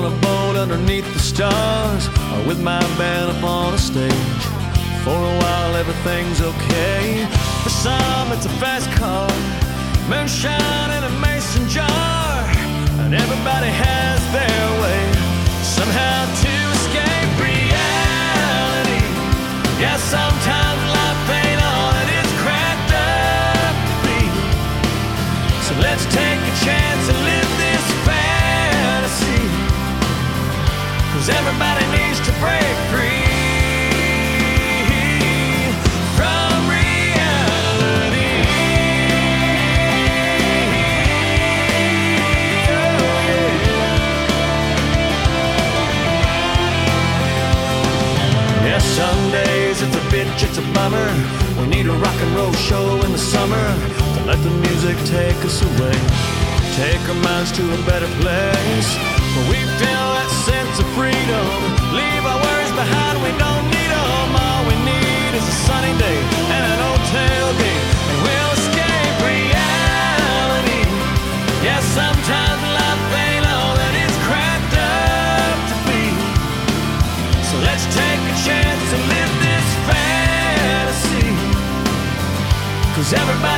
on a boat underneath the stars, or with my band up on a stage. For a while everything's okay. For some it's a fast car, moonshine in a mason jar, and everybody has their way somehow to escape reality. Yeah, sometimes life ain't all it is cracked up to be. So let's take a chance and live this fantasy, 'cause everybody needs to break free. Some days it's a bitch, it's a bummer. We need a rock and roll show in the summer to let the music take us away, take our minds to a better place where we feel that sense of freedom. Leave our worries behind, we don't need them. All we need is a sunny day and an old tailgate, and we'll escape reality. Yeah, sometimes life ain't all that it's cracked up to be. So let's take a chance and live this fantasy, 'cause everybody